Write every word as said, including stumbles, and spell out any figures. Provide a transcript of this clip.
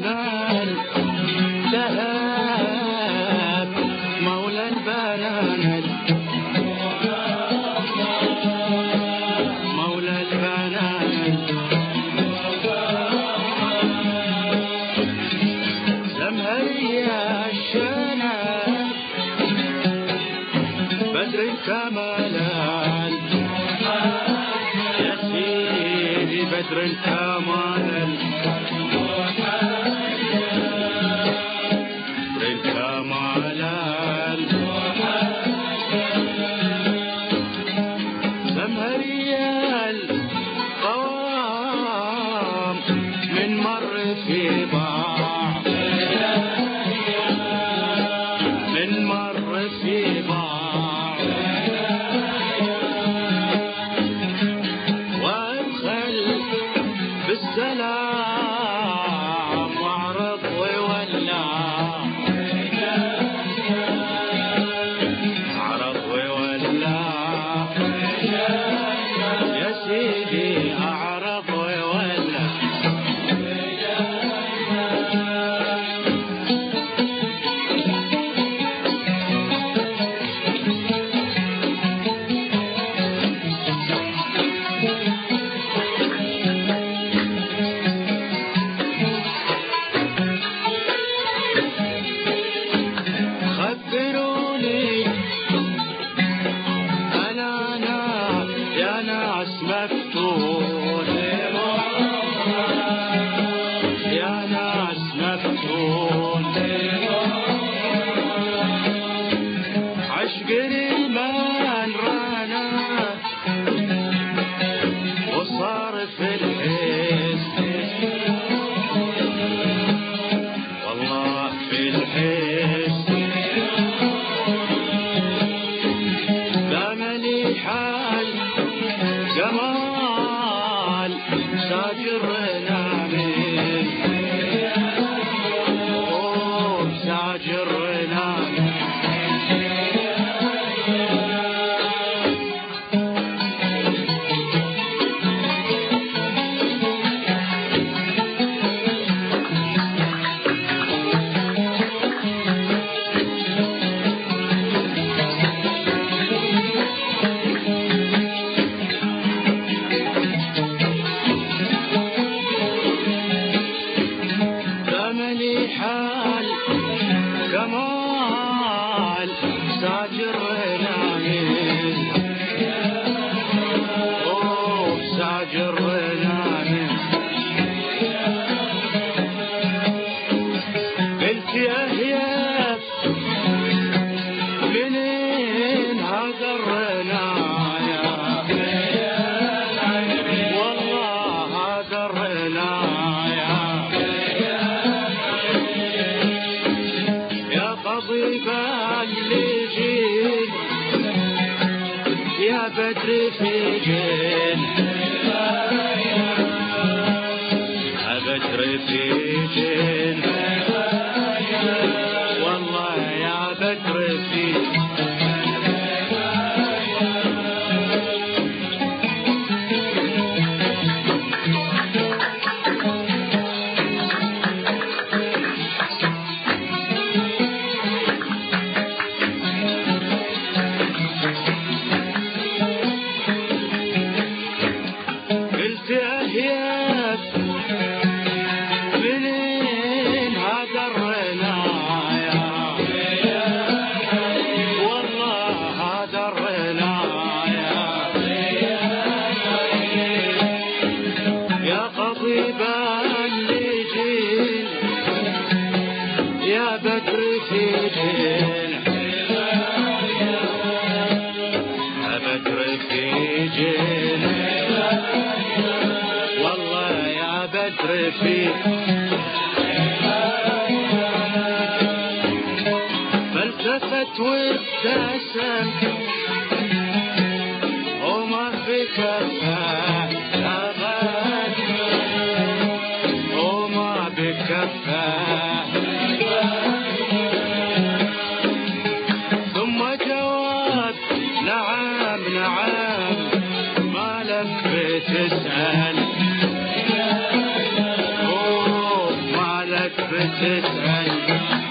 عثمان ذهب مولى البنان مولى البنان زمهرية الشنان بدر الكمالان يا سيدي بدر الكمالان بدر الكمالان زمهرية القوام من مر في بعض من مر في بعض وادخل بالسلام واعرض وولع اعرض وولع يا سيدي اعرض وولع خبروني أنا أنا يا ناس مفتون يا ناس مفتون عشق الإيمان رانا وصار في الحس والله في الحس حال جمال ساجرنا من أوه ساجرنا حال جمال ساجرنا من أوه ساجرنا من قلت يا هياف منين هاجرنا يا والله هاجرنا طبيبا اللي جين يا بدر في جين يا بدر في جين والله يا بدر في منين هاجرنا يا والله هاجرنا يا خطيبا اللي جين يا بدر في جين يا بدر في جين والله يا بدر في فالتفت وابتسم وما في كفاه أغاد وما بكفاه ثم جواب نعم نعم ما لك بتسأل ما لك بتسأل